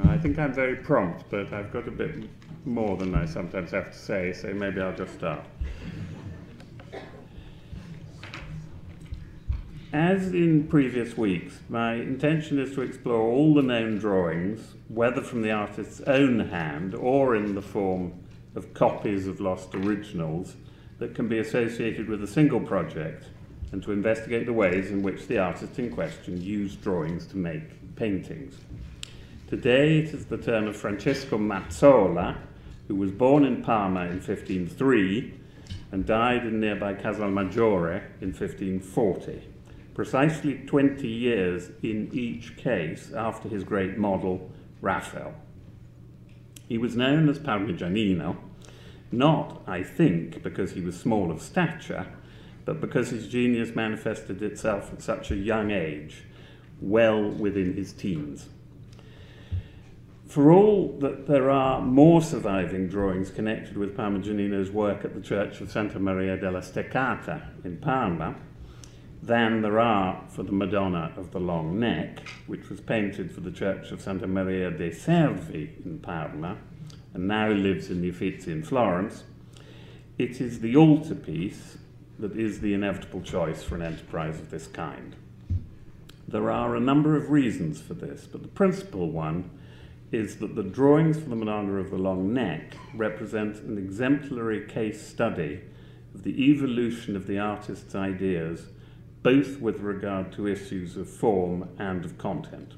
I think I'm very prompt, but I've got a bit more than I sometimes have to say, so maybe I'll just start. As in previous weeks, my intention is to explore all the known drawings, whether from the artist's own hand or in the form of copies of lost originals, that can be associated with a single project, and to investigate the ways in which the artist in question used drawings to make paintings. Today it is the turn of Francesco Mazzola, who was born in Parma in 1503 and died in nearby Casalmaggiore in 1540, precisely 20 years in each case after his great model, Raphael. He was known as Parmigianino, not, I think, because he was small of stature, but because his genius manifested itself at such a young age, well within his teens. For all that there are more surviving drawings connected with Parmigianino's work at the Church of Santa Maria della Steccata in Parma than there are for the Madonna of the Long Neck, which was painted for the Church of Santa Maria dei Servi in Parma and now lives in the Uffizi in Florence, it is the altarpiece that is the inevitable choice for an enterprise of this kind. There are a number of reasons for this, but the principal one is that the drawings for the Madonna of the Long Neck represent an exemplary case study of the evolution of the artist's ideas, both with regard to issues of form and of content.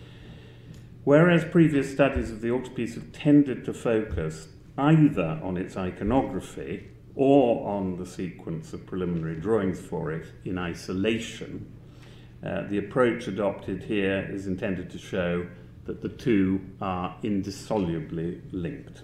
Whereas previous studies of the altarpiece have tended to focus either on its iconography or on the sequence of preliminary drawings for it in isolation, the approach adopted here is intended to show that the two are indissolubly linked.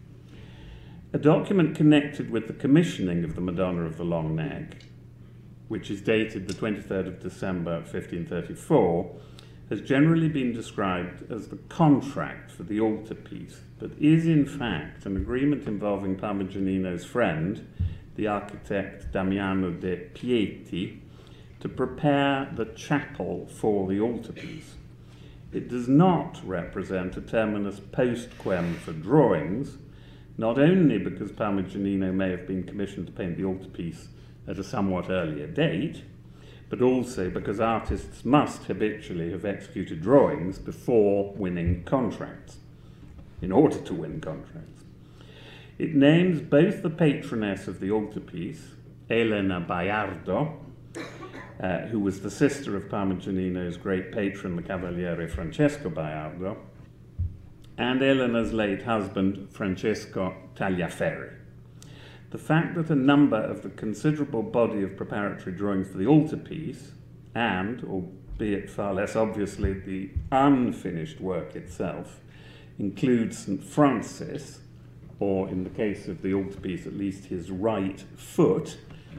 A document connected with the commissioning of the Madonna of the Long Neck, which is dated the 23rd of December 1534, has generally been described as the contract for the altarpiece, but is in fact an agreement involving Parmigianino's friend, the architect Damiano de Pieti, to prepare the chapel for the altarpiece. It does not represent a terminus post quem for drawings, not only because Parmigianino may have been commissioned to paint the altarpiece at a somewhat earlier date, but also because artists must habitually have executed drawings before winning contracts, in order to win contracts. It names both the patroness of the altarpiece, Elena Baiardo, who was the sister of Parmigianino's great patron, the Cavaliere Francesco Baiardo, and Elena's late husband, Francesco Tagliaferri. The fact that a number of the considerable body of preparatory drawings for the altarpiece, and, albeit far less obviously, the unfinished work itself, includes St. Francis, or in the case of the altarpiece, at least his right foot,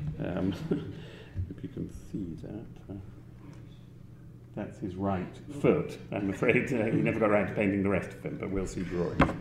if you can see that. That's his right foot. I'm afraid he never got around to painting the rest of him, but we'll see drawings.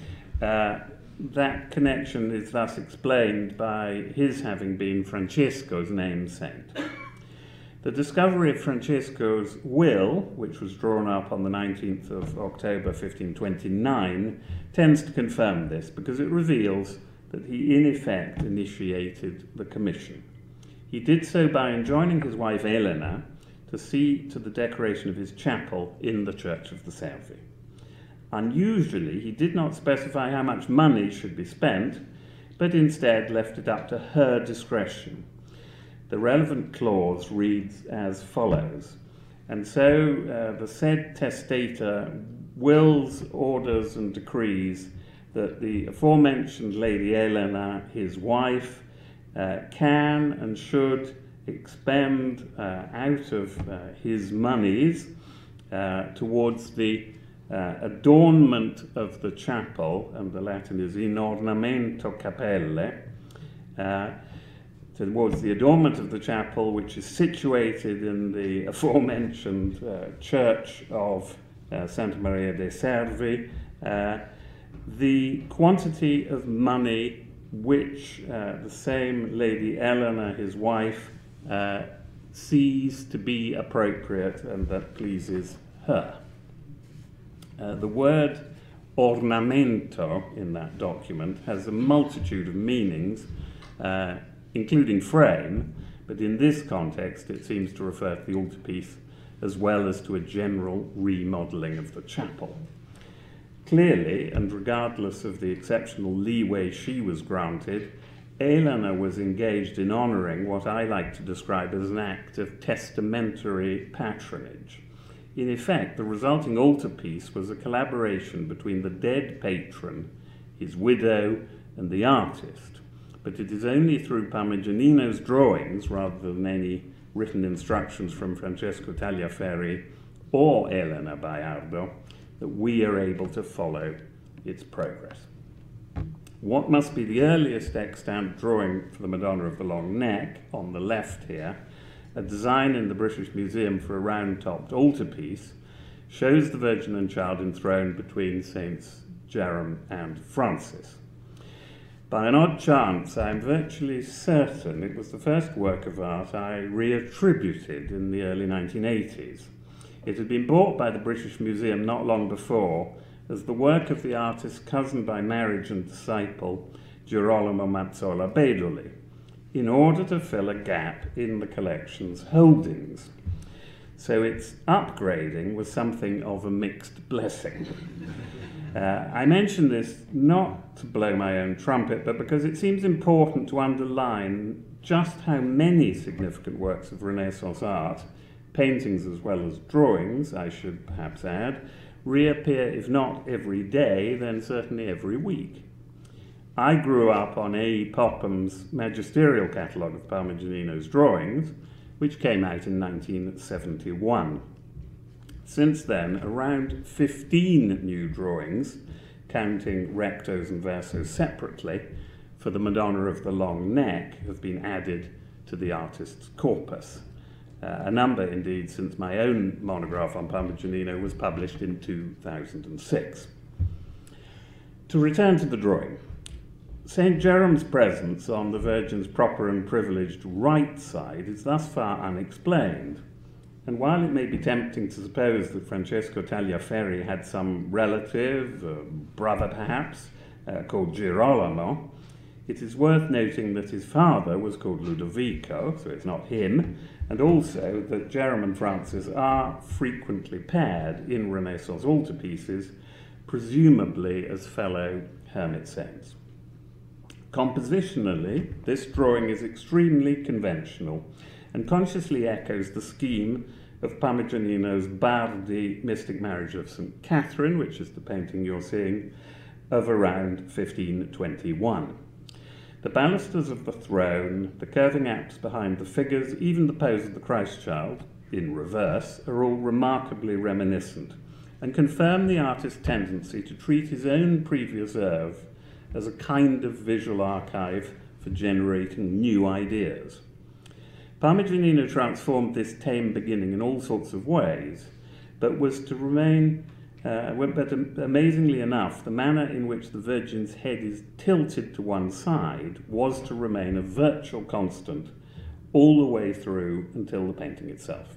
That connection is thus explained by his having been Francesco's namesake. The discovery of Francesco's will, which was drawn up on the 19th of October 1529, tends to confirm this because it reveals that he in effect initiated the commission. He did so by enjoining his wife Elena to see to the decoration of his chapel in the Church of the Servi. Unusually, he did not specify how much money should be spent, but instead left it up to her discretion. The relevant clause reads as follows: and so the said testator wills, orders, and decrees that the aforementioned Lady Elena, his wife, can and should expend out of his monies towards the adornment of the chapel, and the Latin is in ornamento capelle, towards the adornment of the chapel, which is situated in the aforementioned church of Santa Maria dei Servi, the quantity of money which the same Lady Elena, his wife, sees to be appropriate and that pleases her. The word ornamento in that document has a multitude of meanings, including frame, but in this context it seems to refer to the altarpiece as well as to a general remodelling of the chapel. Clearly, and regardless of the exceptional leeway she was granted, Elena was engaged in honouring what I like to describe as an act of testamentary patronage. In effect, the resulting altarpiece was a collaboration between the dead patron, his widow, and the artist. But it is only through Parmigianino's drawings, rather than any written instructions from Francesco Tagliaferri or Elena Baiardo, that we are able to follow its progress. What must be the earliest extant drawing for the Madonna of the Long Neck, on the left here, a design in the British Museum for a round-topped altarpiece, shows the Virgin and Child enthroned between Saints Jerome and Francis. By an odd chance, I am virtually certain it was the first work of art I reattributed in the early 1980s. It had been bought by the British Museum not long before as the work of the artist's cousin by marriage and disciple, Girolamo Mazzola Bedoli, in order to fill a gap in the collection's holdings. So its upgrading was something of a mixed blessing. I mention this not to blow my own trumpet, but because it seems important to underline just how many significant works of Renaissance art, paintings as well as drawings, I should perhaps add, reappear, if not every day, then certainly every week. I grew up on A. E. Popham's magisterial catalogue of Parmigianino's drawings, which came out in 1971. Since then, around 15 new drawings, counting rectos and versos separately, for the Madonna of the Long Neck have been added to the artist's corpus. A number, indeed, since my own monograph on Parmigianino was published in 2006. To return to the drawing, St. Jerome's presence on the Virgin's proper and privileged right side is thus far unexplained, and while it may be tempting to suppose that Francesco Tagliaferri had some relative, brother perhaps, called Girolamo, it is worth noting that his father was called Ludovico, so it's not him, and also that Jerome and Francis are frequently paired in Renaissance altarpieces, presumably as fellow hermit saints. Compositionally, this drawing is extremely conventional and consciously echoes the scheme of Parmigianino's Bardi Mystic Marriage of St. Catherine, which is the painting you're seeing, of around 1521. The balusters of the throne, the curving apse behind the figures, even the pose of the Christ child, in reverse, are all remarkably reminiscent and confirm the artist's tendency to treat his own previous oeuvre as a kind of visual archive for generating new ideas. Parmigianino transformed this tame beginning in all sorts of ways, but was to remain but amazingly enough, the manner in which the Virgin's head is tilted to one side was to remain a virtual constant all the way through until the painting itself.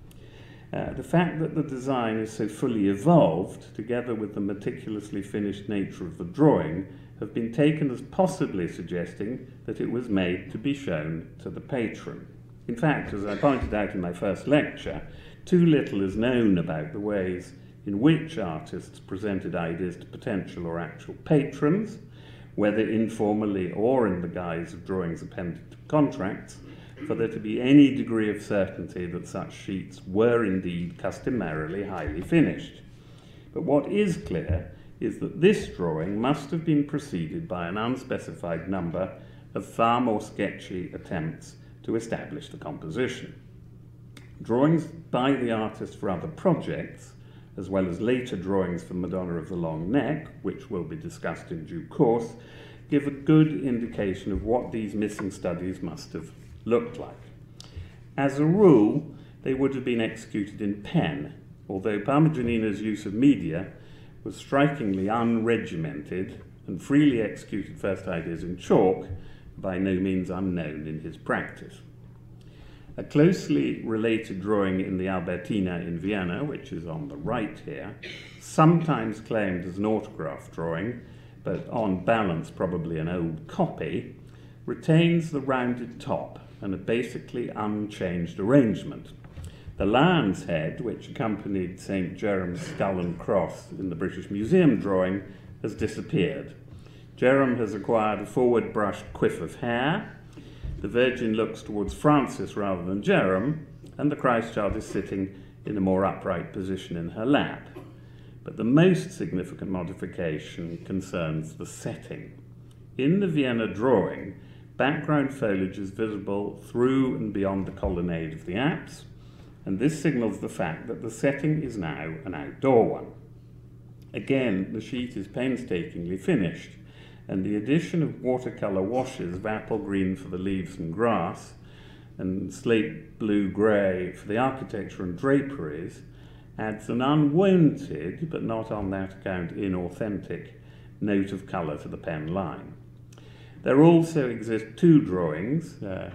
The fact that the design is so fully evolved, together with the meticulously finished nature of the drawing, have been taken as possibly suggesting that it was made to be shown to the patron. In fact, as I pointed out in my first lecture, too little is known about the ways in which artists presented ideas to potential or actual patrons, whether informally or in the guise of drawings appended to contracts, for there to be any degree of certainty that such sheets were indeed customarily highly finished. But what is clear is that this drawing must have been preceded by an unspecified number of far more sketchy attempts to establish the composition. Drawings by the artist for other projects, as well as later drawings for Madonna of the Long Neck, which will be discussed in due course, give a good indication of what these missing studies must have looked like. As a rule, they would have been executed in pen, although Parmigianino's use of media was strikingly unregimented and freely executed first ideas in chalk, by no means unknown in his practice. A closely related drawing in the Albertina in Vienna, which is on the right here, sometimes claimed as an autograph drawing, but on balance probably an old copy, retains the rounded top and a basically unchanged arrangement. The lion's head, which accompanied St. Jerome's skull and cross in the British Museum drawing, has disappeared. Jerome has acquired a forward brushed quiff of hair. The Virgin looks towards Francis rather than Jerome, and the Christ child is sitting in a more upright position in her lap. But the most significant modification concerns the setting. In the Vienna drawing, background foliage is visible through and beyond the colonnade of the apse, and this signals the fact that the setting is now an outdoor one. Again, the sheet is painstakingly finished, and the addition of watercolour washes of apple green for the leaves and grass, and slate blue-grey for the architecture and draperies, adds an unwonted, but not on that account inauthentic, note of colour to the pen line. There also exist two drawings,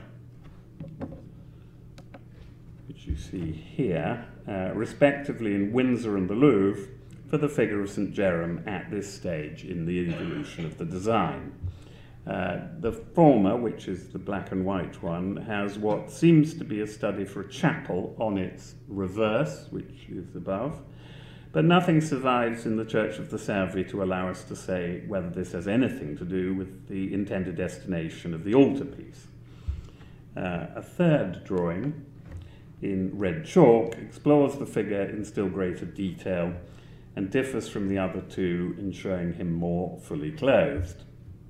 which you see here, respectively in Windsor and the Louvre, for the figure of St. Jerome at this stage in the evolution of the design. The former, which is the black and white one, has what seems to be a study for a chapel on its reverse, which is above, but nothing survives in the Church of the Servi to allow us to say whether this has anything to do with the intended destination of the altarpiece. A third drawing in red chalk explores the figure in still greater detail and differs from the other two in showing him more fully clothed.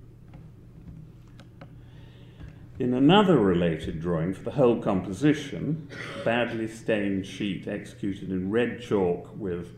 In another related drawing for the whole composition, a badly stained sheet executed in red chalk with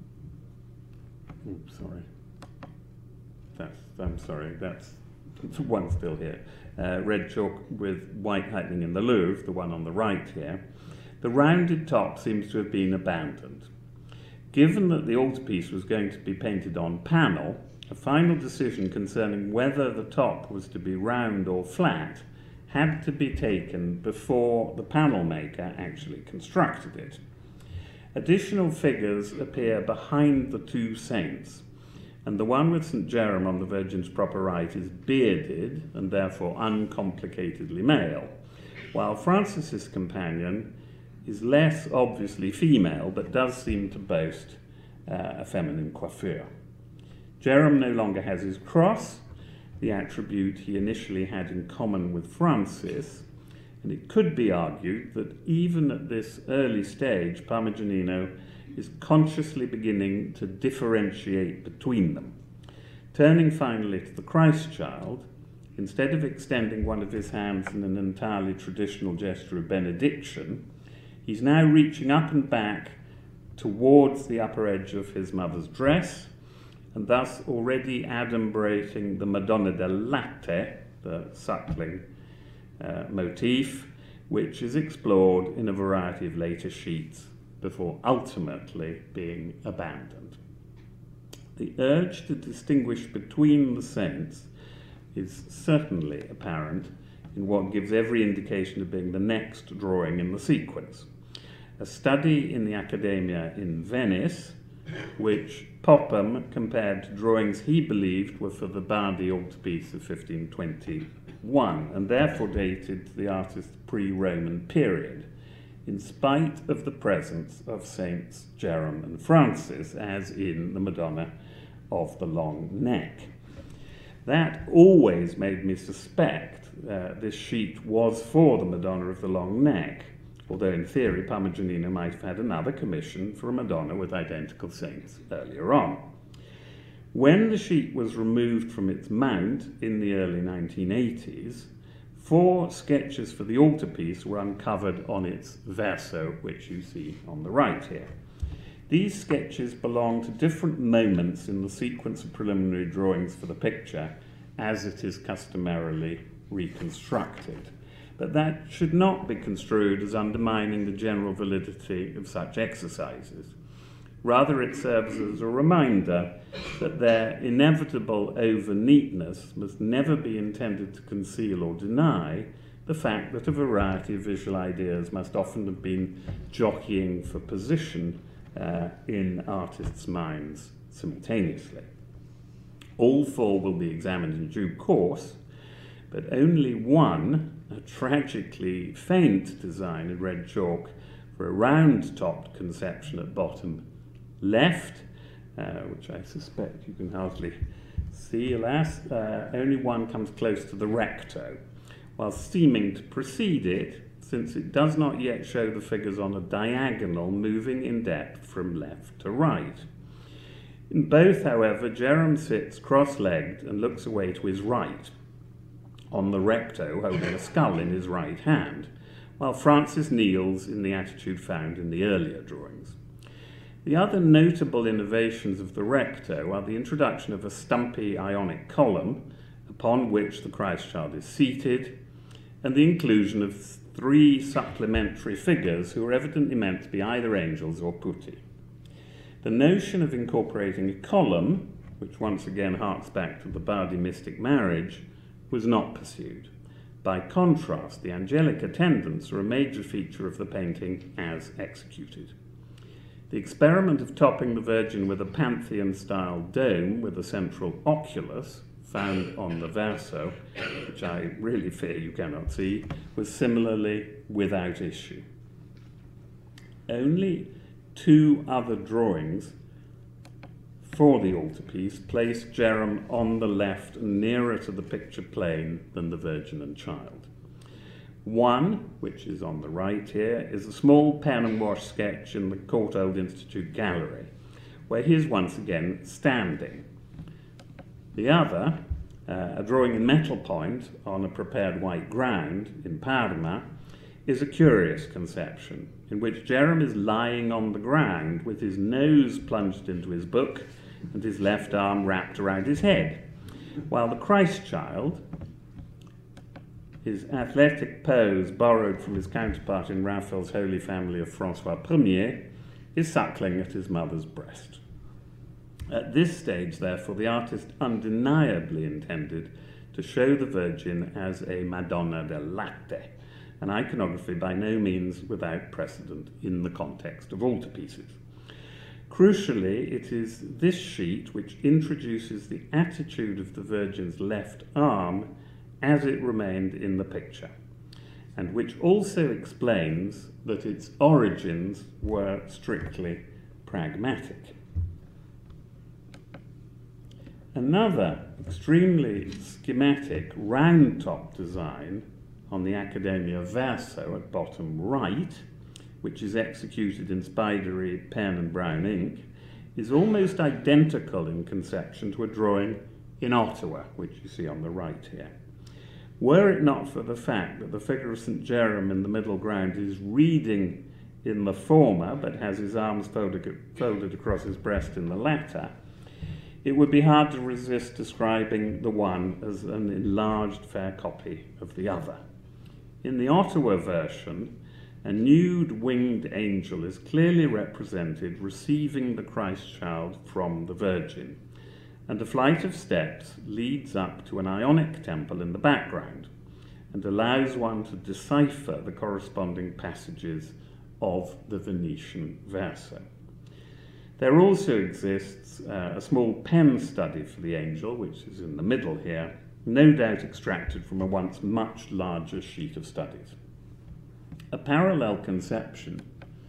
that's one still here. Red chalk with white lightning in the Louvre, the one on the right here. The rounded top seems to have been abandoned. Given that the altarpiece was going to be painted on panel, a final decision concerning whether the top was to be round or flat had to be taken before the panel maker actually constructed it. Additional figures appear behind the two saints, and the one with St. Jerome on the Virgin's proper right is bearded and therefore uncomplicatedly male, while Francis's companion is less obviously female but does seem to boast a feminine coiffure. Jerome no longer has his cross, the attribute he initially had in common with Francis, and it could be argued that even at this early stage, Parmigianino is consciously beginning to differentiate between them. Turning finally to the Christ child, instead of extending one of his hands in an entirely traditional gesture of benediction, he's now reaching up and back towards the upper edge of his mother's dress, and thus already adumbrating the Madonna del Latte, the suckling motif, which is explored in a variety of later sheets before ultimately being abandoned. The urge to distinguish between the saints is certainly apparent in what gives every indication of being the next drawing in the sequence. A study in the Accademia in Venice, which Popham compared to drawings he believed were for the Bardi altarpiece of 1521, and therefore dated to the artist's pre-Roman period, in spite of the presence of Saints Jerome and Francis, as in the Madonna of the Long Neck. That always made me suspect this sheet was for the Madonna of the Long Neck, although in theory Parmigianino might have had another commission for a Madonna with identical saints earlier on. When the sheet was removed from its mount in the early 1980s, 4 sketches for the altarpiece were uncovered on its verso, which you see on the right here. These sketches belong to different moments in the sequence of preliminary drawings for the picture, as it is customarily reconstructed. But that should not be construed as undermining the general validity of such exercises. Rather, it serves as a reminder that their inevitable over-neatness must never be intended to conceal or deny the fact that a variety of visual ideas must often have been jockeying for position in artists' minds simultaneously. All four will be examined in due course, but only one, a tragically faint design in red chalk for a round-topped conception at bottom left, which I suspect you can hardly see, alas, only one comes close to the recto, while seeming to precede it, since it does not yet show the figures on a diagonal moving in depth from left to right. In both, however, Jerome sits cross-legged and looks away to his right, on the recto holding a skull in his right hand, while Francis kneels in the attitude found in the earlier drawings. The other notable innovations of the recto are the introduction of a stumpy Ionic column upon which the Christ child is seated, and the inclusion of 3 supplementary figures who are evidently meant to be either angels or putti. The notion of incorporating a column, which once again harks back to the Bardi mystic marriage, was not pursued. By contrast, the angelic attendants are a major feature of the painting as executed. The experiment of topping the Virgin with a Pantheon-style dome with a central oculus, found on the verso, which I really fear you cannot see, was similarly without issue. Only 2 other drawings for the altarpiece place Jerome on the left and nearer to the picture plane than the Virgin and Child. One, which is on the right here, is a small pen and wash sketch in the Courtauld Institute gallery, where he is once again standing. The other, a drawing in metal point on a prepared white ground in Parma, is a curious conception, in which Jerome is lying on the ground with his nose plunged into his book and his left arm wrapped around his head, while the Christ child, his athletic pose borrowed from his counterpart in Raphael's Holy Family of Francois I, is suckling at his mother's breast. At this stage, therefore, the artist undeniably intended to show the Virgin as a Madonna del Latte, an iconography by no means without precedent in the context of altarpieces. Crucially, it is this sheet which introduces the attitude of the Virgin's left arm as it remained in the picture, and which also explains that its origins were strictly pragmatic. Another extremely schematic round-top design on the Accademia verso at bottom right, which is executed in spidery pen and brown ink, is almost identical in conception to a drawing in Ottawa, which you see on the right here. Were it not for the fact that the figure of St. Jerome in the middle ground is reading in the former, but has his arms folded across his breast in the latter, it would be hard to resist describing the one as an enlarged fair copy of the other. In the Ottawa version, a nude winged angel is clearly represented receiving the Christ child from the Virgin, and a flight of steps leads up to an Ionic temple in the background and allows one to decipher the corresponding passages of the Venetian verso. There also exists a small pen study for the angel, which is in the middle here, no doubt extracted from a once much larger sheet of studies. A parallel conception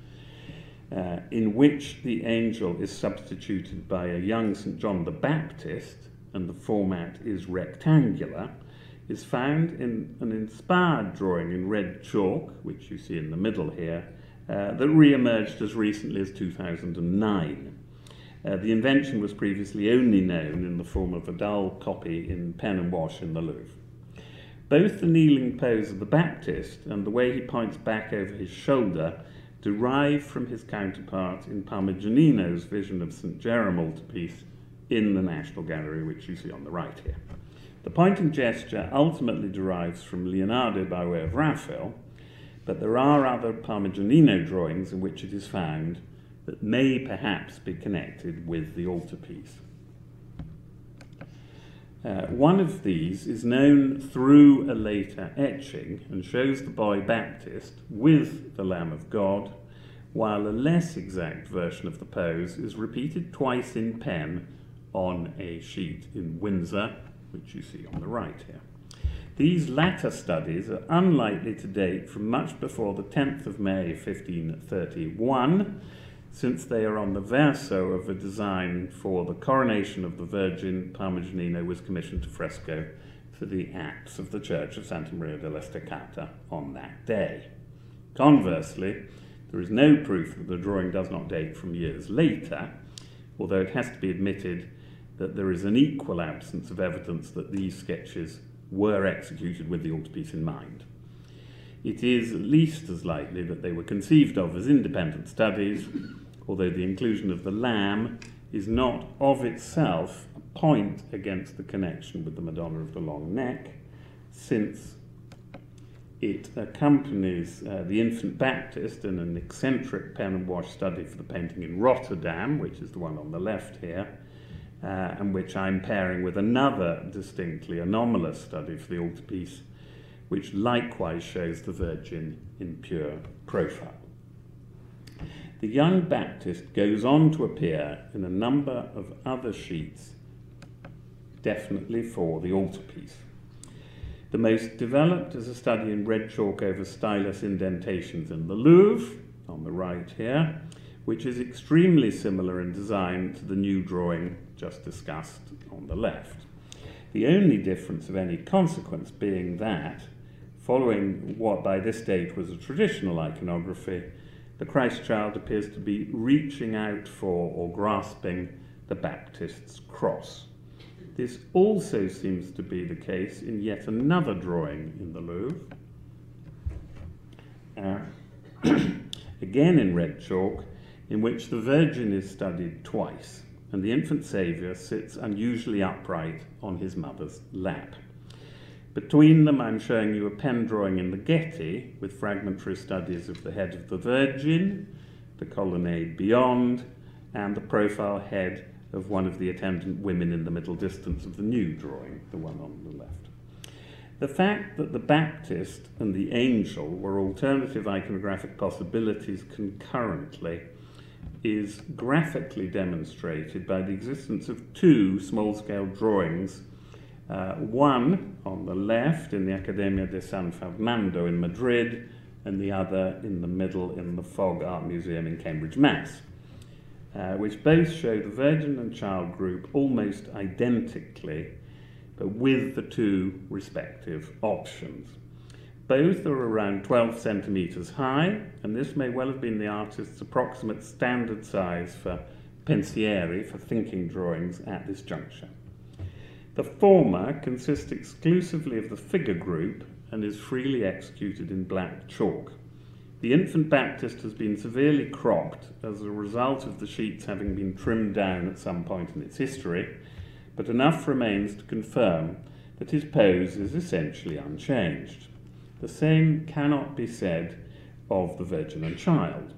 in which the angel is substituted by a young St. John the Baptist, and the format is rectangular, is found in an inspired drawing in red chalk, which you see in the middle here, that re-emerged as recently as 2009. The invention was previously only known in the form of a dull copy in pen and wash in the Louvre. Both the kneeling pose of the Baptist and the way he points back over his shoulder derive from his counterpart in Parmigianino's vision of St. Jerome altarpiece in the National Gallery, which you see on the right here. The pointing gesture ultimately derives from Leonardo by way of Raphael, but there are other Parmigianino drawings in which it is found that may perhaps be connected with the altarpiece. One of these is known through a later etching and shows the boy Baptist with the Lamb of God, while a less exact version of the pose is repeated twice in pen on a sheet in Windsor, which you see on the right here. These latter studies are unlikely to date from much before the 10th of May 1531, since they are on the verso of a design for the coronation of the Virgin Parmigianino was commissioned to fresco for the apse of the Church of Santa Maria dell'Estacata on that day. Conversely, there is no proof that the drawing does not date from years later, although it has to be admitted that there is an equal absence of evidence that these sketches were executed with the altarpiece in mind. It is at least as likely that they were conceived of as independent studies, although the inclusion of the lamb is not of itself a point against the connection with the Madonna of the Long Neck, since it accompanies the infant Baptist in an eccentric pen and wash study for the painting in Rotterdam, which is the one on the left here, and which I'm pairing with another distinctly anomalous study for the altarpiece, which likewise shows the Virgin in pure profile. The young Baptist goes on to appear in a number of other sheets, definitely for the altarpiece. The most developed is a study in red chalk over stylus indentations in the Louvre, on the right here, which is extremely similar in design to the new drawing just discussed on the left. The only difference of any consequence being that, following what by this date was a traditional iconography, the Christ child appears to be reaching out for or grasping the Baptist's cross. This also seems to be the case in yet another drawing in the Louvre, again in red chalk, in which the Virgin is studied twice, and the infant Saviour sits unusually upright on his mother's lap. Between them, I'm showing you a pen drawing in the Getty with fragmentary studies of the head of the Virgin, the colonnade beyond, and the profile head of one of the attendant women in the middle distance of the new drawing, the one on the left. The fact that the Baptist and the angel were alternative iconographic possibilities concurrently is graphically demonstrated by the existence of two small-scale drawings, one on the left in the Accademia de San Fernando in Madrid, and the other in the middle in the Fogg Art Museum in Cambridge, Mass, which both show the Virgin and Child group almost identically, but with the two respective options. Both are around 12 centimetres high, and this may well have been the artist's approximate standard size for pensieri, for thinking drawings at this juncture. The former consists exclusively of the figure group and is freely executed in black chalk. The infant Baptist has been severely cropped as a result of the sheets having been trimmed down at some point in its history, but enough remains to confirm that his pose is essentially unchanged. The same cannot be said of the Virgin and Child.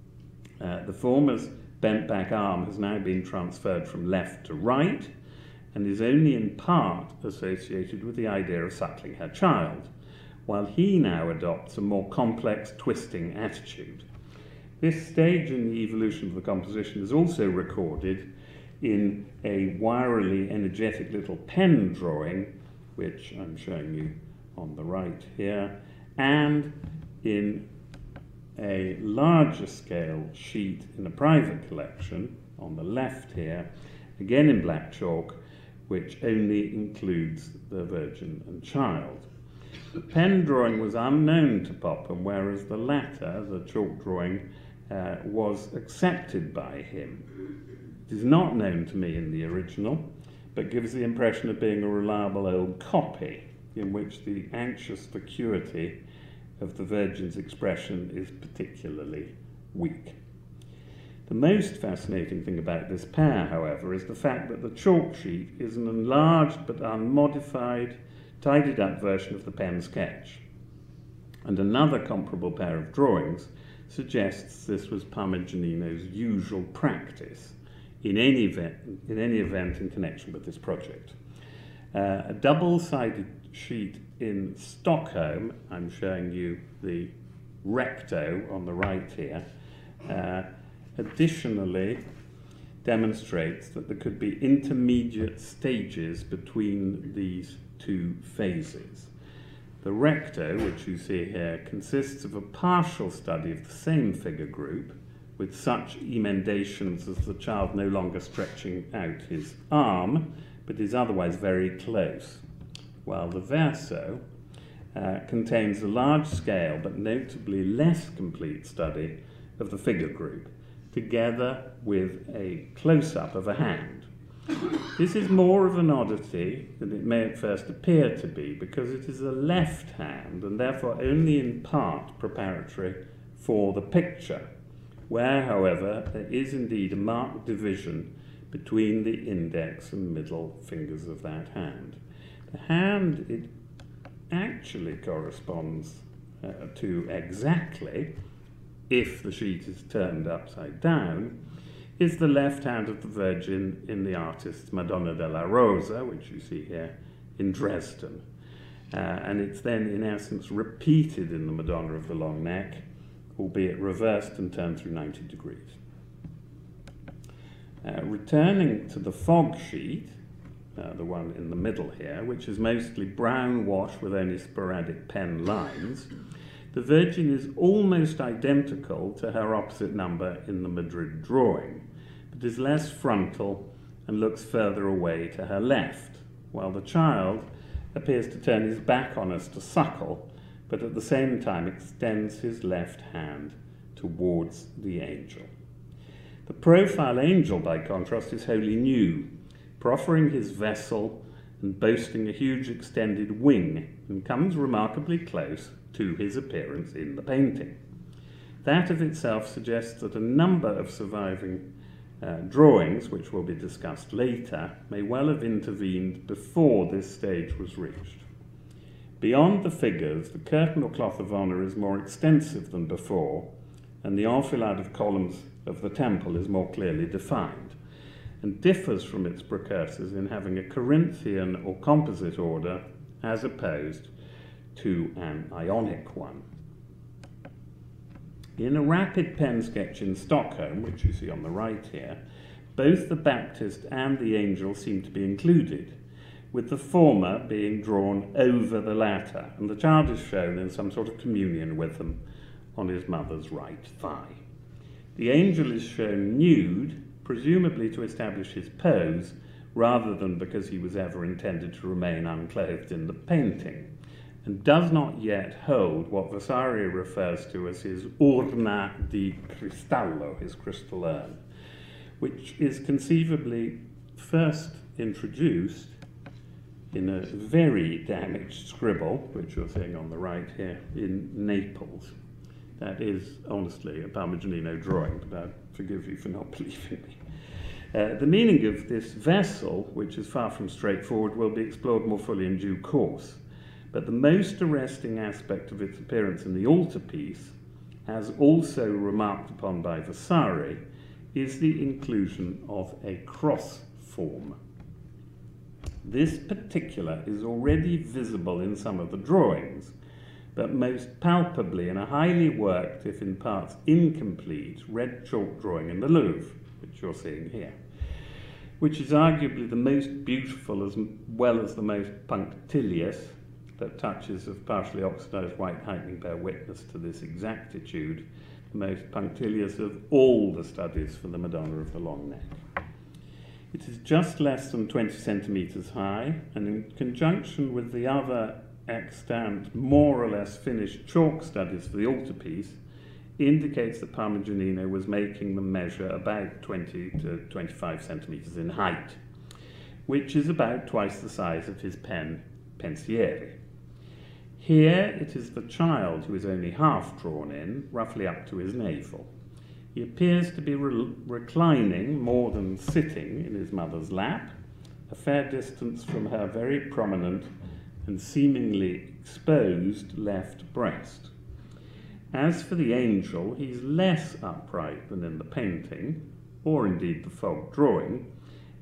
The former's bent back arm has now been transferred from left to right and is only in part associated with the idea of suckling her child, while he now adopts a more complex twisting attitude. This stage in the evolution of the composition is also recorded in a wirily energetic little pen drawing, which I'm showing you on the right here, and in a larger scale sheet in a private collection on the left here, again in black chalk, which only includes the Virgin and Child. The pen drawing was unknown to Popham, whereas the latter, the chalk drawing, was accepted by him. It is not known to me in the original, but gives the impression of being a reliable old copy, in which the anxious vacuity of the Virgin's expression is particularly weak. The most fascinating thing about this pair, however, is the fact that the chalk sheet is an enlarged but unmodified, tidied up version of the pen sketch. And another comparable pair of drawings suggests this was Parmigianino's usual practice in any event in connection with this project. A double-sided sheet in Stockholm, I'm showing you the recto on the right here, additionally demonstrates that there could be intermediate stages between these two phases. The recto, which you see here, consists of a partial study of the same figure group with such emendations as the child no longer stretching out his arm, but is otherwise very close, while the verso contains a large-scale but notably less complete study of the figure group, together with a close-up of a hand. This is more of an oddity than it may at first appear to be, because it is a left hand and therefore only in part preparatory for the picture, where, however, there is indeed a marked division between the index and middle fingers of that hand. The hand, it actually corresponds to exactly, if the sheet is turned upside down, is the left hand of the Virgin in the artist's Madonna della Rosa, which you see here in Dresden. And it's then, in essence, repeated in the Madonna of the Long Neck, albeit reversed and turned through 90 degrees. Returning to the fog sheet, the one in the middle here, which is mostly brown wash with only sporadic pen lines, the Virgin is almost identical to her opposite number in the Madrid drawing, but is less frontal and looks further away to her left, while the child appears to turn his back on us to suckle, but at the same time extends his left hand towards the angel. The profile angel, by contrast, is wholly new, proffering his vessel and boasting a huge extended wing, and comes remarkably close to his appearance in the painting. That of itself suggests that a number of surviving drawings, which will be discussed later, may well have intervened before this stage was reached. Beyond the figures, the curtain or cloth of honour is more extensive than before, and the enfilade of columns of the temple is more clearly defined, and differs from its precursors in having a Corinthian or composite order as opposed to an Ionic one. In a rapid pen sketch in Stockholm, which you see on the right here, both the Baptist and the angel seem to be included, with the former being drawn over the latter, and the child is shown in some sort of communion with them on his mother's right thigh. The angel is shown nude, presumably to establish his pose, rather than because he was ever intended to remain unclothed in the painting, and does not yet hold what Vasari refers to as his urna di cristallo, his crystal urn, which is conceivably first introduced in a very damaged scribble, which you're seeing on the right here, in Naples. That is, honestly, a Parmigianino drawing, but I forgive you for not believing me. The meaning of this vessel, which is far from straightforward, will be explored more fully in due course. But the most arresting aspect of its appearance in the altarpiece, as also remarked upon by Vasari, is the inclusion of a cross form. This particular is already visible in some of the drawings, but most palpably in a highly worked, if in parts incomplete, red chalk drawing in the Louvre, which you're seeing here, which is arguably the most beautiful as well as the most punctilious, but touches of partially oxidized white heightening bear witness to this exactitude, the most punctilious of all the studies for the Madonna of the Long Neck. It is just less than 20 centimetres high, and in conjunction with the other extant, more or less finished chalk studies for the altarpiece, indicates that Parmigianino was making them measure about 20 to 25 centimetres in height, which is about twice the size of his pen Pensieri. Here it is the child who is only half drawn in, roughly up to his navel. He appears to be reclining more than sitting in his mother's lap, a fair distance from her very prominent and seemingly exposed left breast. As for the angel, he's less upright than in the painting, or indeed the fog drawing,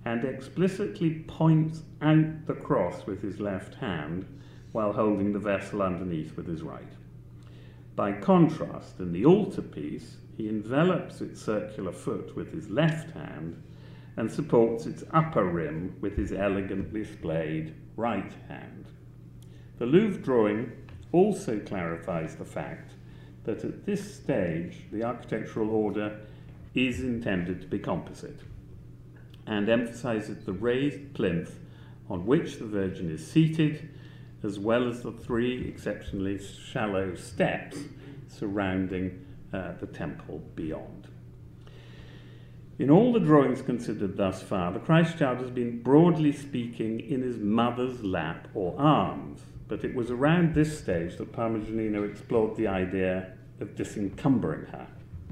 and explicitly points out the cross with his left hand while holding the vessel underneath with his right. By contrast, in the altarpiece, he envelops its circular foot with his left hand and supports its upper rim with his elegantly splayed right hand. The Louvre drawing also clarifies the fact that at this stage the architectural order is intended to be composite, and emphasizes the raised plinth on which the Virgin is seated, as well as the three exceptionally shallow steps surrounding the temple beyond. In all the drawings considered thus far, the Christ child has been broadly speaking in his mother's lap or arms, but it was around this stage that Parmigianino explored the idea of disencumbering her.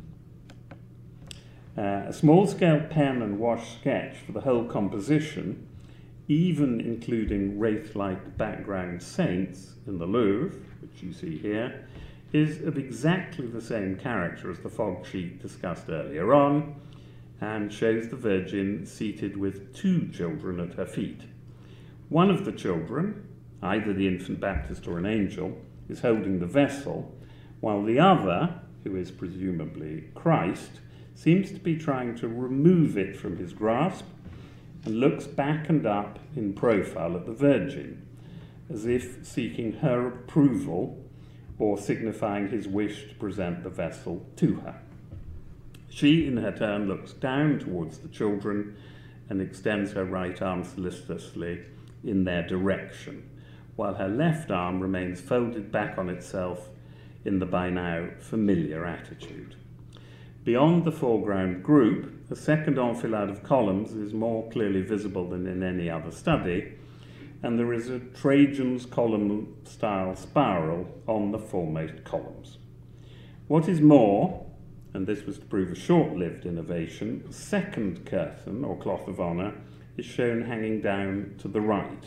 A small-scale pen and wash sketch for the whole composition, even including wraith-like background saints in the Louvre, which you see here, is of exactly the same character as the fog sheet discussed earlier on, and shows the Virgin seated with two children at her feet. One of the children, either the infant Baptist or an angel, is holding the vessel, while the other, who is presumably Christ, seems to be trying to remove it from his grasp and looks back and up in profile at the Virgin, as if seeking her approval or signifying his wish to present the vessel to her. She, in her turn, looks down towards the children and extends her right arm solicitously in their direction, while her left arm remains folded back on itself in the by now familiar attitude. Beyond the foreground group, a second enfilade of columns is more clearly visible than in any other study, and there is a Trajan's column-style spiral on the foremost columns. What is more, and this was to prove a short-lived innovation, the second curtain, or cloth of honour, is shown hanging down to the right.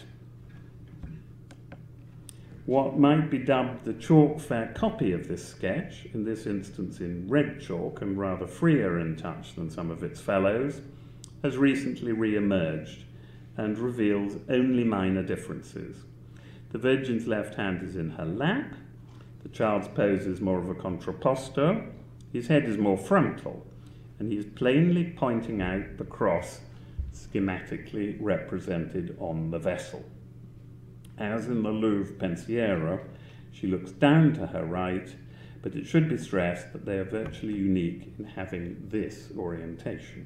What might be dubbed the chalk-fair copy of this sketch, in this instance in red chalk and rather freer in touch than some of its fellows, has recently re-emerged and reveals only minor differences. The Virgin's left hand is in her lap, the child's pose is more of a contrapposto, his head is more frontal, and he is plainly pointing out the cross schematically represented on the vessel. As in the Louvre Pensiero, she looks down to her right, but it should be stressed that they are virtually unique in having this orientation.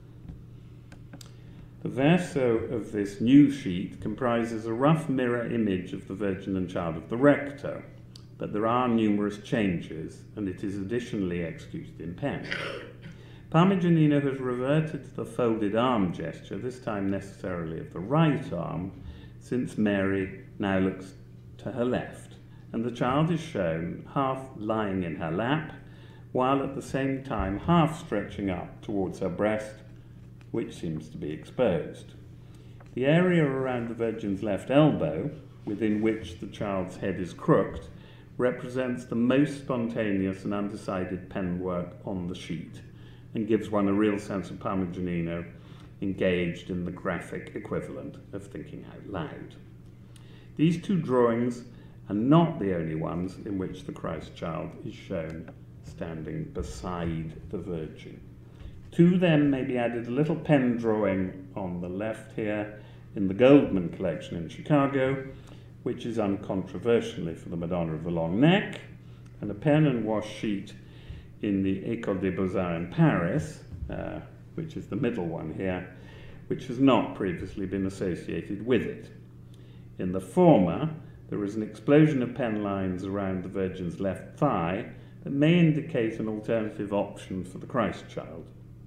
The verso of this new sheet comprises a rough mirror image of the Virgin and Child of the Recto, but there are numerous changes, and it is additionally executed in pen. Parmigianino has reverted to the folded arm gesture, this time necessarily of the right arm, since Mary now looks to her left, and the child is shown half lying in her lap, while at the same time half stretching up towards her breast, which seems to be exposed. The area around the Virgin's left elbow, within which the child's head is crooked, represents the most spontaneous and undecided penwork on the sheet, and gives one a real sense of Parmigianino engaged in the graphic equivalent of thinking out loud. These two drawings are not the only ones in which the Christ child is shown standing beside the Virgin. To them may be added a little pen drawing on the left here in the Goldman collection in Chicago, which is uncontroversially for the Madonna of the Long Neck, and a pen and wash sheet in the École des Beaux-Arts in Paris, which is the middle one here, which has not previously been associated with it. In the former, there is an explosion of pen lines around the Virgin's left thigh that may indicate an alternative option for the Christ child.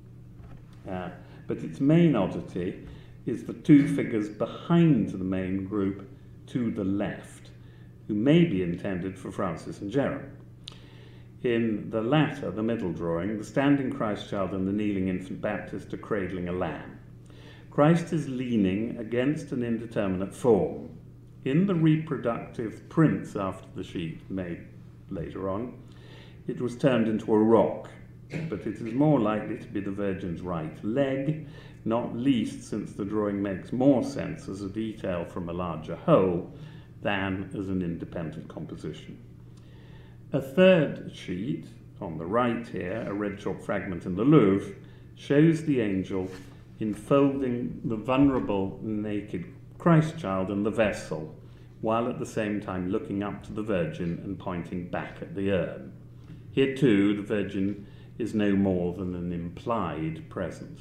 But its main oddity is the two figures behind the main group to the left, who may be intended for Francis and Jerome. In the latter, the middle drawing, the standing Christ child and the kneeling infant Baptist are cradling a lamb. Christ is leaning against an indeterminate form. In the reproductive prints after the sheet made later on, it was turned into a rock, but it is more likely to be the Virgin's right leg, not least since the drawing makes more sense as a detail from a larger whole than as an independent composition. A third sheet, on the right here, a red chalk fragment in the Louvre, shows the angel enfolding the vulnerable naked Christ child in the vessel, while at the same time looking up to the Virgin and pointing back at the urn. Here too, the Virgin is no more than an implied presence.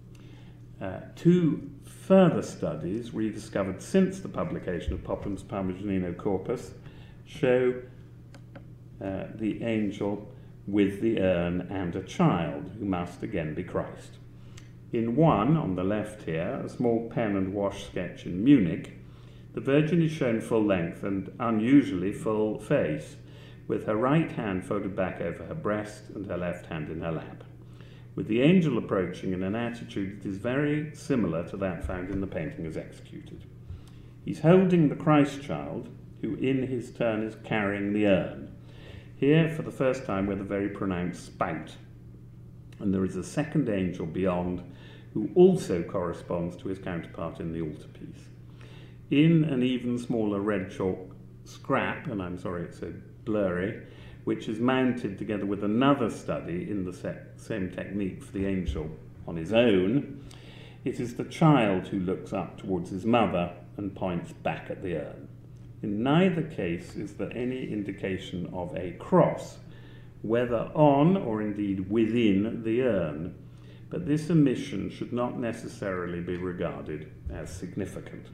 Two further studies, rediscovered since the publication of Popham's Parmigianino Corpus, show the angel with the urn and a child, who must again be Christ. In one, on the left here, a small pen and wash sketch in Munich, the Virgin is shown full length and unusually full face, with her right hand folded back over her breast and her left hand in her lap, with the angel approaching in an attitude that is very similar to that found in the painting as executed. He's holding the Christ child, who in his turn is carrying the urn, here for the first time with a very pronounced spout. And there is a second angel beyond, who also corresponds to his counterpart in the altarpiece. In an even smaller red chalk scrap, and I'm sorry it's so blurry, which is mounted together with another study in the same technique for the angel on his own, it is the child who looks up towards his mother and points back at the urn. In neither case is there any indication of a cross, whether on or indeed within the urn, but this omission should not necessarily be regarded as significant.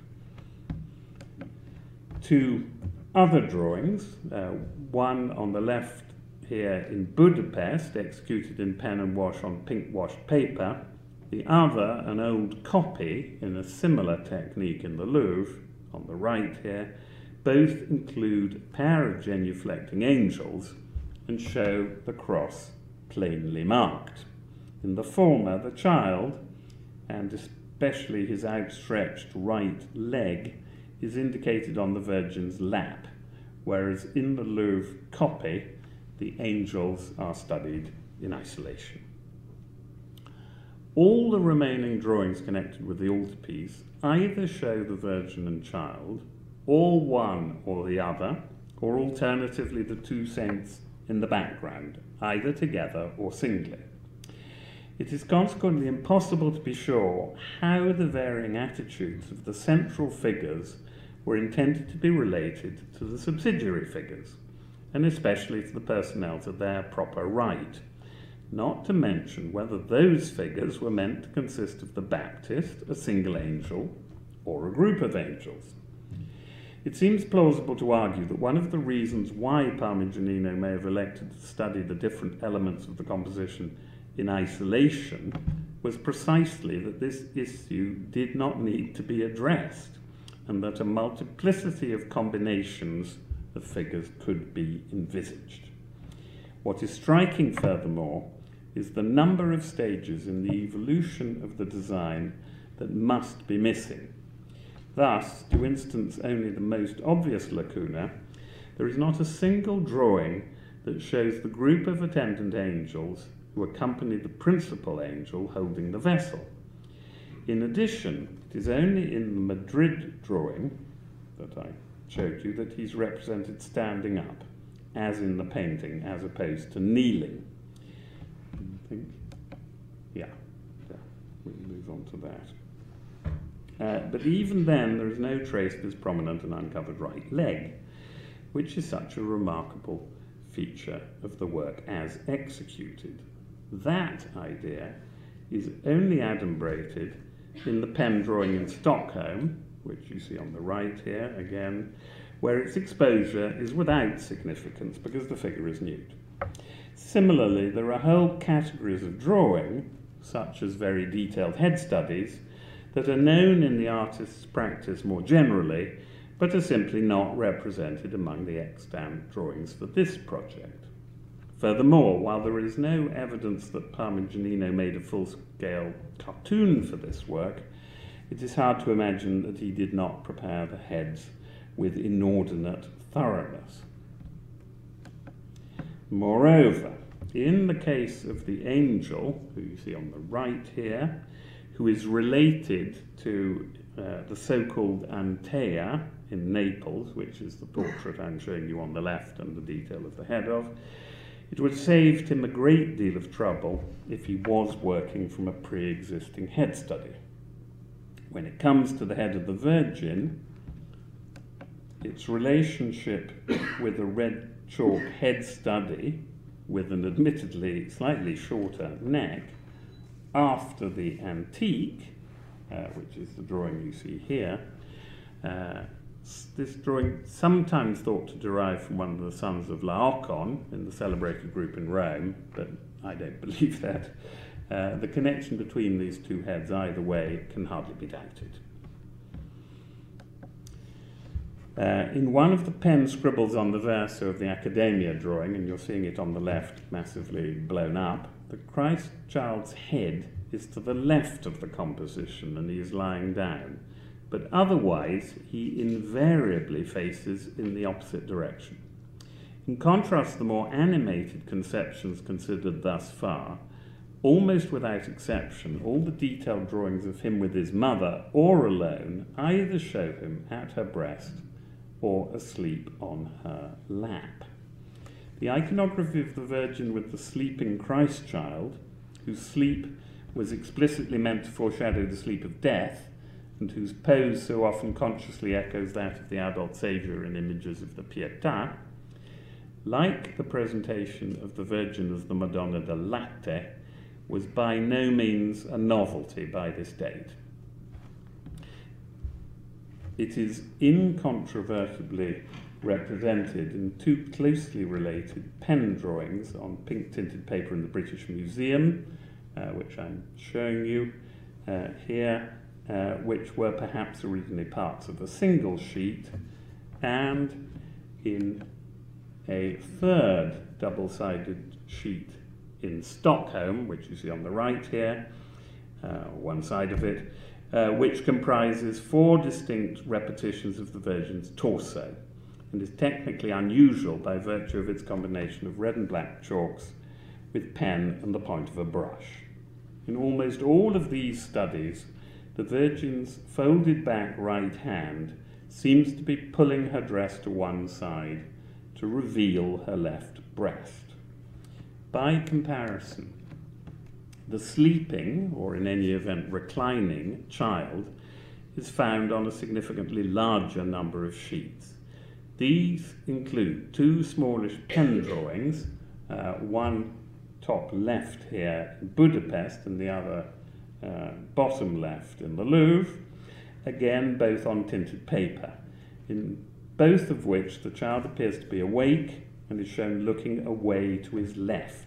Two other drawings, one on the left here in Budapest, executed in pen and wash on pink washed paper, the other an old copy in a similar technique in the Louvre, on the right here. Both include a pair of genuflecting angels and show the cross plainly marked. In the former, the child, and especially his outstretched right leg, is indicated on the Virgin's lap, whereas in the Louvre copy, the angels are studied in isolation. All the remaining drawings connected with the altarpiece either show the Virgin and child, or one or the other, or alternatively the two saints in the background, either together or singly. It is consequently impossible to be sure how the varying attitudes of the central figures were intended to be related to the subsidiary figures, and especially to the personnel to their proper right, not to mention whether those figures were meant to consist of the Baptist, a single angel, or a group of angels. It seems plausible to argue that one of the reasons why Parmigianino may have elected to study the different elements of the composition in isolation was precisely that this issue did not need to be addressed, and that a multiplicity of combinations of figures could be envisaged. What is striking, furthermore, is the number of stages in the evolution of the design that must be missing. Thus, to instance only the most obvious lacuna, there is not a single drawing that shows the group of attendant angels who accompany the principal angel holding the vessel. In addition, it is only in the Madrid drawing that I showed you that he's represented standing up, as in the painting, as opposed to kneeling. I think, yeah, we'll move on to that. But even then, there is no trace of his prominent and uncovered right leg, which is such a remarkable feature of the work as executed. That idea is only adumbrated in the pen drawing in Stockholm, which you see on the right here again, where its exposure is without significance because the figure is nude. Similarly, there are whole categories of drawing, such as very detailed head studies, that are known in the artist's practice more generally, but are simply not represented among the extant drawings for this project. Furthermore, while there is no evidence that Parmigianino made a full-scale cartoon for this work, it is hard to imagine that he did not prepare the heads with inordinate thoroughness. Moreover, in the case of the angel, who you see on the right here, who is related to the so-called Antea in Naples, which is the portrait I'm showing you on the left and the detail of the head of. It would have saved him a great deal of trouble if he was working from a pre-existing head study. When it comes to the head of the Virgin, its relationship with a red chalk head study with an admittedly slightly shorter neck after the antique, which is the drawing you see here, this drawing sometimes thought to derive from one of the sons of Laocoon in the celebrated group in Rome, but I don't believe that. The connection between these two heads either way can hardly be doubted. In one of the pen scribbles on the verso of the Academia drawing, and you're seeing it on the left massively blown up, the Christ child's head is to the left of the composition and he is lying down, but otherwise he invariably faces in the opposite direction. In contrast to the more animated conceptions considered thus far, almost without exception, all the detailed drawings of him with his mother or alone either show him at her breast or asleep on her lap. The iconography of the Virgin with the sleeping Christ child, whose sleep was explicitly meant to foreshadow the sleep of death, and whose pose so often consciously echoes that of the adult Saviour in images of the Pietà, like the presentation of the Virgin as the Madonna del Latte, was by no means a novelty by this date. It is incontrovertibly represented in two closely related pen drawings on pink tinted paper in the British Museum, which I'm showing you here, which were perhaps originally parts of a single sheet, and in a third double-sided sheet in Stockholm, which you see on the right here, one side of it, which comprises 4 distinct repetitions of the Virgin's torso, and is technically unusual by virtue of its combination of red and black chalks with pen and the point of a brush. In almost all of these studies, the Virgin's folded back right hand seems to be pulling her dress to one side to reveal her left breast. By comparison, the sleeping, or in any event reclining, child is found on a significantly larger number of sheets. These include 2 smallish pen drawings, one top left here in Budapest and the other bottom left in the Louvre, again both on tinted paper, in both of which the child appears to be awake and is shown looking away to his left.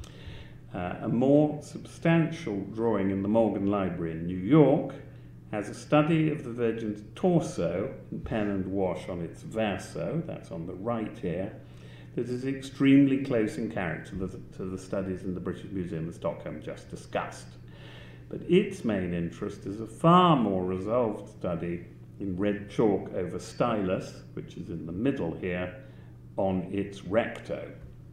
A more substantial drawing in the Morgan Library in New York has a study of the Virgin's torso in pen and wash on its verso, that's on the right here, that is extremely close in character to the studies in the British Museum of Stockholm just discussed. But its main interest is a far more resolved study in red chalk over stylus, which is in the middle here, on its recto.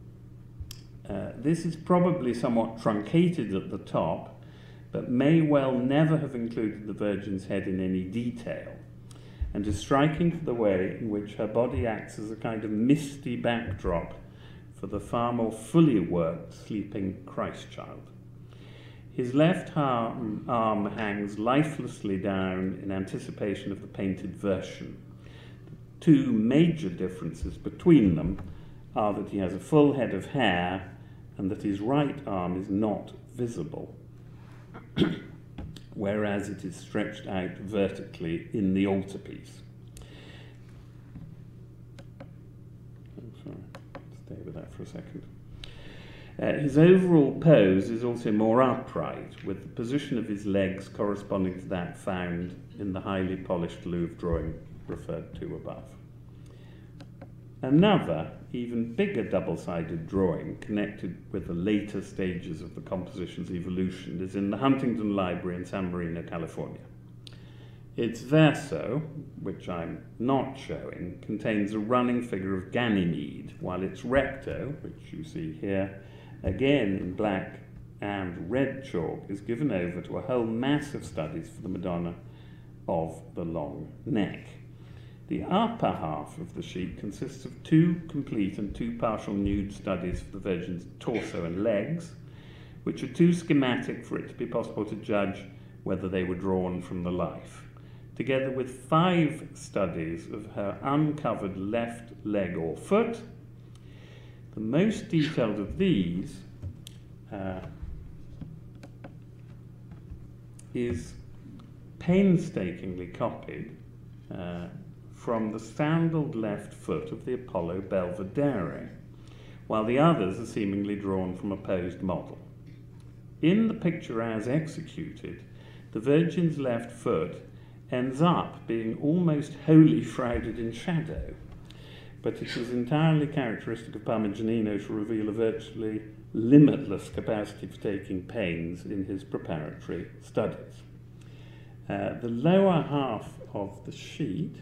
This is probably somewhat truncated at the top, but may well never have included the Virgin's head in any detail, and is striking for the way in which her body acts as a kind of misty backdrop for the far more fully worked sleeping Christ child. His left arm hangs lifelessly down in anticipation of the painted version. The 2 major differences between them are that he has a full head of hair and that his right arm is not visible, whereas it is stretched out vertically in the altarpiece. Sorry, stay with that for a second. His overall pose is also more upright, with the position of his legs corresponding to that found in the highly polished Louvre drawing referred to above. Another, even bigger double-sided drawing connected with the later stages of the composition's evolution is in the Huntington Library in San Marino, California. Its verso, which I'm not showing, contains a running figure of Ganymede, while its recto, which you see here, again in black and red chalk is given over to a whole mass of studies for the Madonna of the long neck. The upper half of the sheet consists of 2 complete and 2 partial nude studies for the Virgin's torso and legs, which are too schematic for it to be possible to judge whether they were drawn from the life, together with 5 studies of her uncovered left leg or foot. The most detailed of these is painstakingly copied from the sandaled left foot of the Apollo Belvedere, while the others are seemingly drawn from a posed model. In the picture as executed, the Virgin's left foot ends up being almost wholly shrouded in shadow, but it is entirely characteristic of Parmigianino to reveal a virtually limitless capacity for taking pains in his preparatory studies. The lower half of the sheet,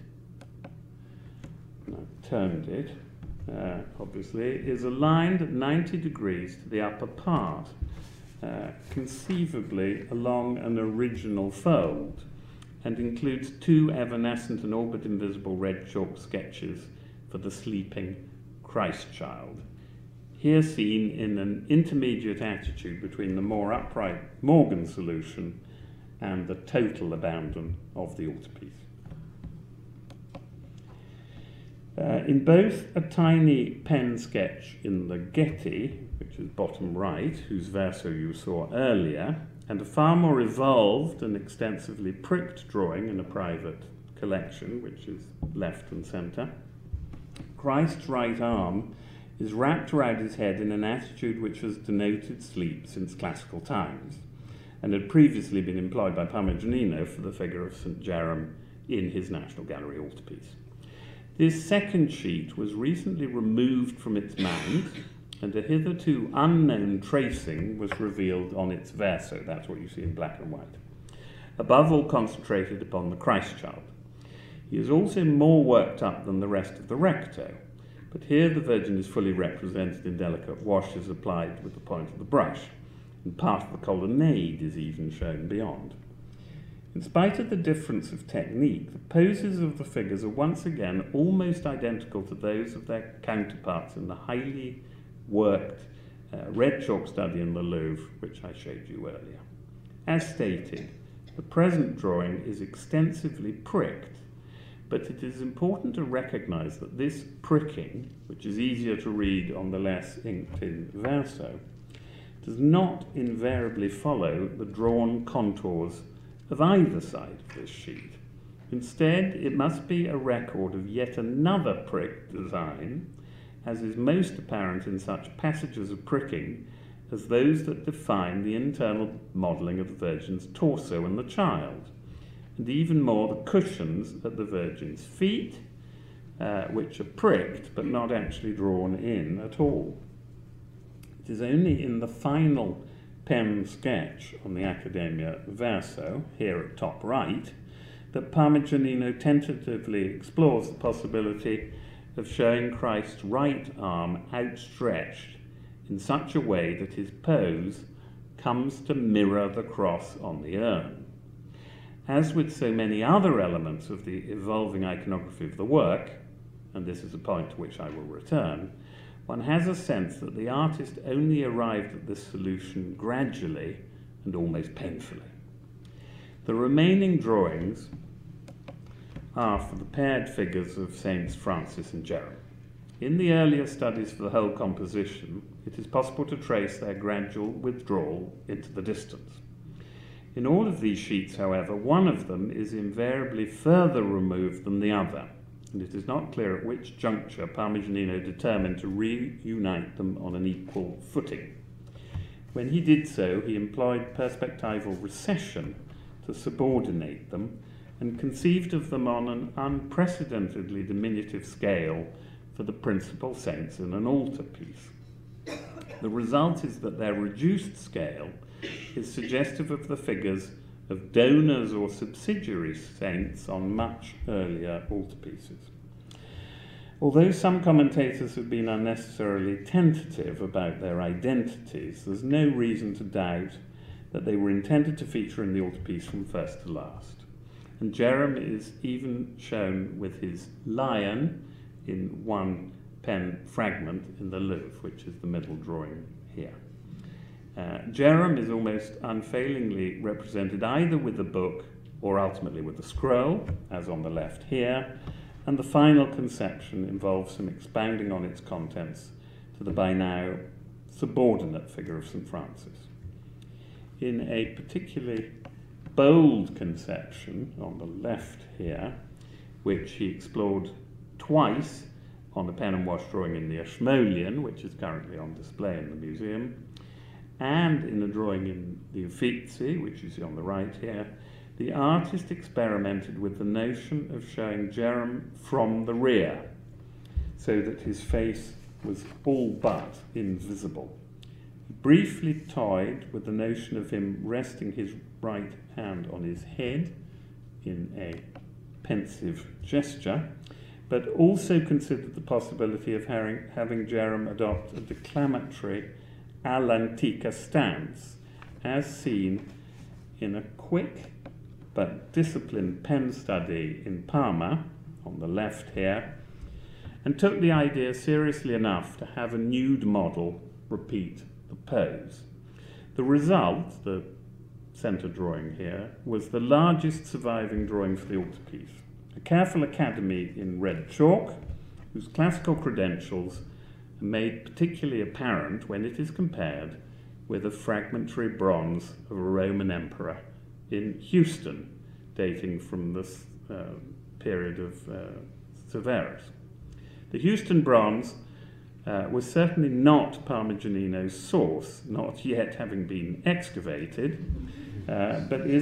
I've turned it, obviously, is aligned at 90 degrees to the upper part, conceivably along an original fold, and includes 2 evanescent and all but invisible red chalk sketches for the sleeping Christ child, here seen in an intermediate attitude between the more upright Morgan solution and the total abandon of the altarpiece. In both a tiny pen sketch in the Getty, which is bottom right, whose verso you saw earlier, and a far more evolved and extensively pricked drawing in a private collection, which is left and centre, Christ's right arm is wrapped around his head in an attitude which has denoted sleep since classical times, and had previously been employed by Parmigianino for the figure of St. Jerome in his National Gallery altarpiece. This second sheet was recently removed from its mount, and a hitherto unknown tracing was revealed on its verso. That's what you see in black and white. Above all, concentrated upon the Christ child. He is also more worked up than the rest of the recto, but here the Virgin is fully represented in delicate washes applied with the point of the brush, and part of the colonnade is even shown beyond. In spite of the difference of technique, the poses of the figures are once again almost identical to those of their counterparts in the highly worked red chalk study in the Louvre, which I showed you earlier. As stated, the present drawing is extensively pricked, but it is important to recognize that this pricking, which is easier to read on the less inked-in verso, does not invariably follow the drawn contours of either side of this sheet. Instead, it must be a record of yet another pricked design, as is most apparent in such passages of pricking as those that define the internal modelling of the Virgin's torso and the child, and even more the cushions at the Virgin's feet, which are pricked but not actually drawn in at all. It is only in the final pen sketch on the Accademia verso, here at top right, that Parmigianino tentatively explores the possibility of showing Christ's right arm outstretched in such a way that his pose comes to mirror the cross on the urn. As with so many other elements of the evolving iconography of the work, and this is a point to which I will return, one has a sense that the artist only arrived at this solution gradually and almost painfully. The remaining drawings are for the paired figures of Saints Francis and Jerome. In the earlier studies for the whole composition, it is possible to trace their gradual withdrawal into the distance. In all of these sheets, however, one of them is invariably further removed than the other, and it is not clear at which juncture Parmigianino determined to reunite them on an equal footing. When he did so, he employed perspectival recession to subordinate them, and conceived of them on an unprecedentedly diminutive scale for the principal saints in an altarpiece. The result is that their reduced scale is suggestive of the figures of donors or subsidiary saints on much earlier altarpieces. Although some commentators have been unnecessarily tentative about their identities, there's no reason to doubt that they were intended to feature in the altarpiece from first to last. And Jerome is even shown with his lion in one pen fragment in the Louvre, which is the middle drawing here. Jerome is almost unfailingly represented either with the book or ultimately with the scroll, as on the left here, and the final conception involves some expounding on its contents to the by now subordinate figure of St. Francis. In a particularly bold conception on the left here, which he explored twice on a pen and wash drawing in the Ashmolean, which is currently on display in the museum, and in a drawing in the Uffizi, which you see on the right here, the artist experimented with the notion of showing Jerome from the rear, so that his face was all but invisible. He briefly toyed with the notion of him resting his right hand on his head in a pensive gesture, but also considered the possibility of having Jerome adopt a declamatory all'antica stance, as seen in a quick but disciplined pen study in Parma, on the left here, and took the idea seriously enough to have a nude model repeat the pose. The result, the centre drawing here, was the largest surviving drawing for the altarpiece. A careful academy in red chalk, whose classical credentials are made particularly apparent when it is compared with a fragmentary bronze of a Roman emperor in Houston, dating from this period of Severus. The Houston bronze was certainly not Parmigianino's source, not yet having been excavated, but is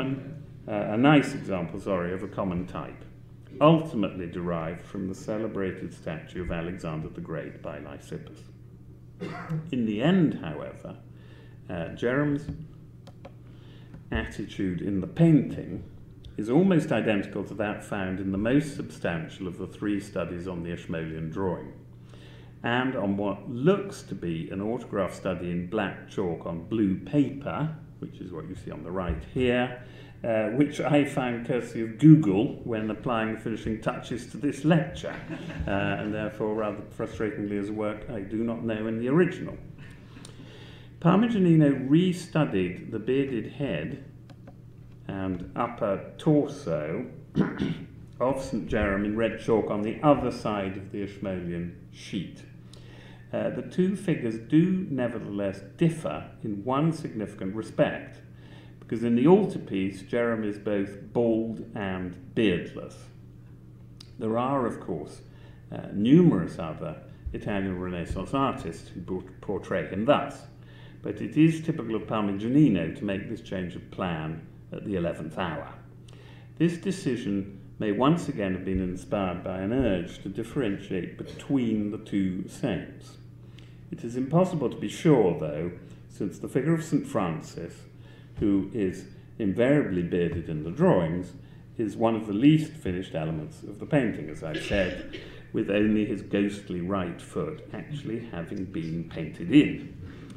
a nice example, of a common type, ultimately derived from the celebrated statue of Alexander the Great by Lysippus. In the end, however, Jerome's attitude in the painting is almost identical to that found in the most substantial of the three studies on the Ashmolean drawing, and on what looks to be an autograph study in black chalk on blue paper, which is what you see on the right here, which I found courtesy of Google when applying the finishing touches to this lecture, and therefore rather frustratingly as a work I do not know in the original. Parmigianino restudied the bearded head and upper torso of St. Jerome in red chalk on the other side of the Ashmolean sheet. The two figures do nevertheless differ in one significant respect, because in the altarpiece, Jerome is both bald and beardless. There are, of course, numerous other Italian Renaissance artists who portray him thus, but it is typical of Parmigianino to make this change of plan at the 11th hour. This decision may once again have been inspired by an urge to differentiate between the two saints. It is impossible to be sure, though, since the figure of St. Francis, who is invariably bearded in the drawings, is one of the least finished elements of the painting, as I've said, with only his ghostly right foot actually having been painted in.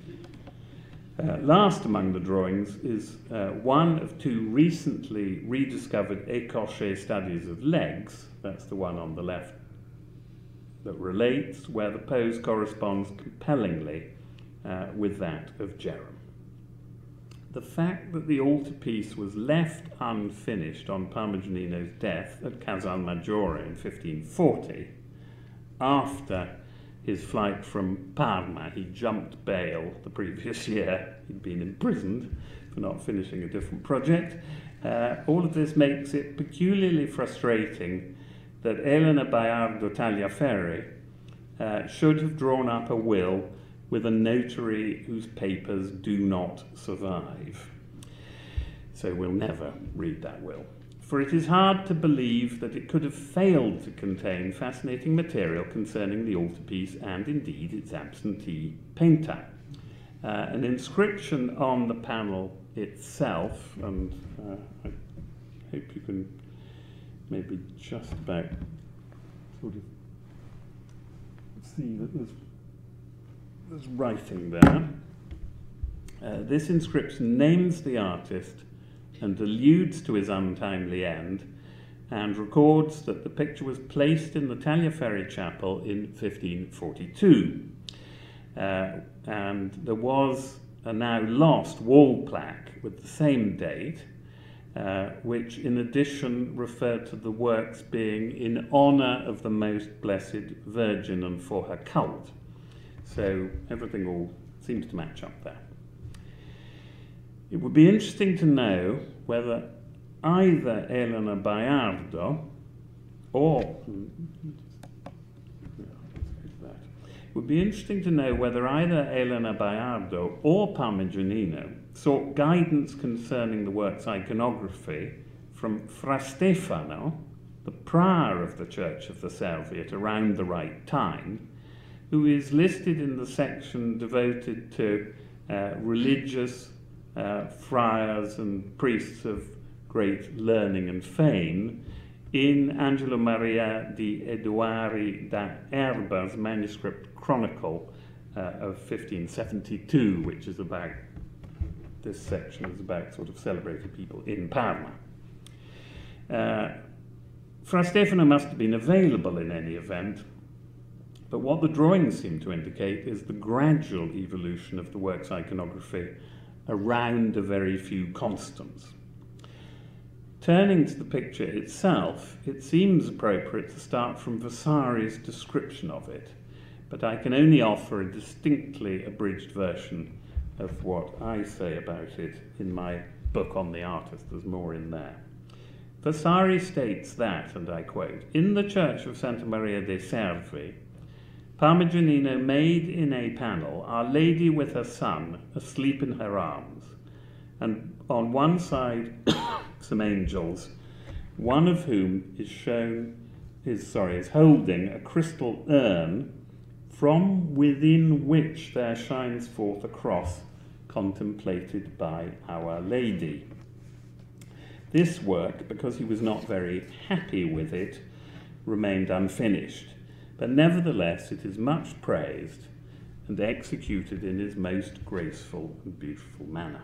Last among the drawings is one of two recently rediscovered écorché studies of legs. That's the one on the left that relates, where the pose corresponds compellingly with that of Jerome. The fact that the altarpiece was left unfinished on Parmigianino's death at Casalmaggiore in 1540, after his flight from Parma, he jumped bail the previous year. He'd been imprisoned for not finishing a different project. All of this makes it peculiarly frustrating that Elena Baiardo Tagliaferri should have drawn up a will with a notary whose papers do not survive. So we'll never read that will. For it is hard to believe that it could have failed to contain fascinating material concerning the altarpiece and indeed its absentee painter. An inscription on the panel itself, and I hope you can maybe just about sort of see that there's writing there. This inscription names the artist and alludes to his untimely end, and records that the picture was placed in the Tagliaferri Chapel in 1542. And there was a now lost wall plaque with the same date, which in addition referred to the works being in honour of the Most Blessed Virgin and for her cult. So everything all seems to match up there. It would be interesting to know whether either Elena Baiardo or Parmigianino sought guidance concerning the work's iconography from Fra Stefano, the prior of the Church of the Servi at around the right time, who is listed in the section devoted to religious friars and priests of great learning and fame in Angelo Maria di Eduari da Erba's manuscript chronicle of 1572, which is about, this section is about sort of celebrated people in Parma. Fra Stefano must have been available in any event, but what the drawings seem to indicate is the gradual evolution of the work's iconography around a very few constants. Turning to the picture itself, it seems appropriate to start from Vasari's description of it, but I can only offer a distinctly abridged version of what I say about it in my book on the artist. There's more in there. Vasari states that, and I quote, "In the church of Santa Maria dei Servi, Parmigianino made in a panel Our Lady with her son asleep in her arms, and on one side some angels, one of whom is holding a crystal urn from within which there shines forth a cross contemplated by Our Lady." This work, because he was not very happy with it, remained unfinished, but nevertheless it is much praised and executed in his most graceful and beautiful manner.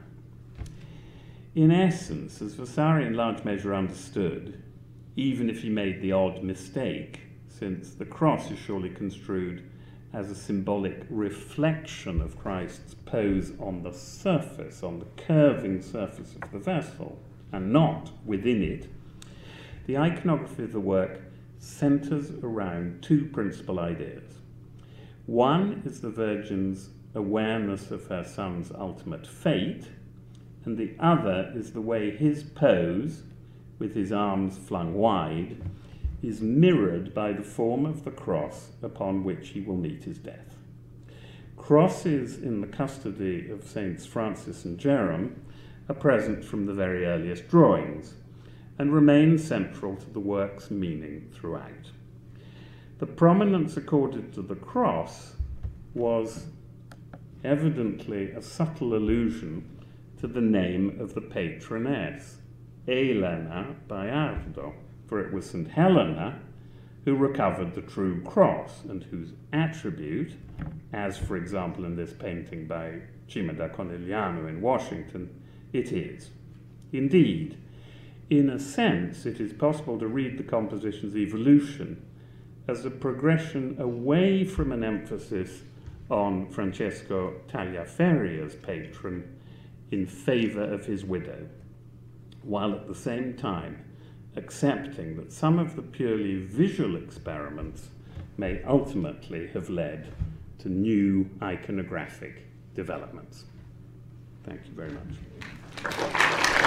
In essence, as Vasari in large measure understood, even if he made the odd mistake, since the cross is surely construed as a symbolic reflection of Christ's pose on the surface, on the curving surface of the vessel, and not within it, the iconography of the work centres around two principal ideas. One is the Virgin's awareness of her son's ultimate fate, and the other is the way his pose, with his arms flung wide, is mirrored by the form of the cross upon which he will meet his death. Crosses in the custody of Saints Francis and Jerome are present from the very earliest drawings and remain central to the work's meaning throughout. The prominence accorded to the cross was evidently a subtle allusion to the name of the patroness, Elena Baiardo, for it was St. Helena who recovered the true cross and whose attribute, as for example in this painting by Cima da Conegliano in Washington, it is. Indeed, in a sense, it is possible to read the composition's evolution as a progression away from an emphasis on Francesco Tagliaferri as patron in favour of his widow, while at the same time accepting that some of the purely visual experiments may ultimately have led to new iconographic developments. Thank you very much.